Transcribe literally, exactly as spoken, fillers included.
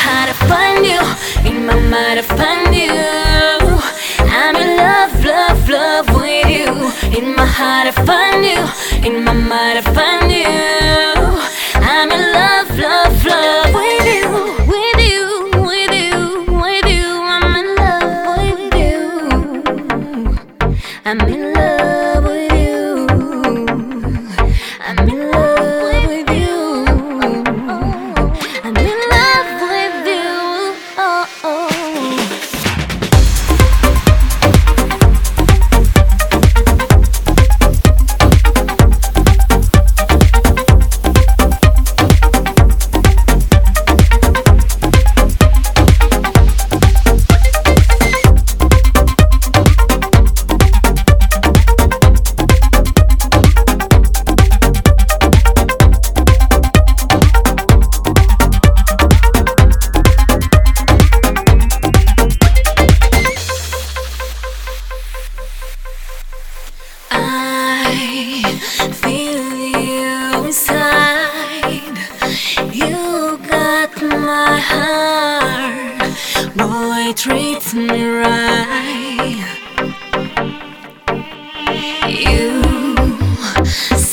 heart I find you, in my mind I find you. I'm in love, love, love with you. In my heart I find you, in my mind I find you. I'm in love, love, love with you, with you, with you, with you. I'm in love with you. I'm in love with you. I'm in love with you. I'm in love with you. Oh, oh. I feel you inside. You got my heart. Boy, treat me right. You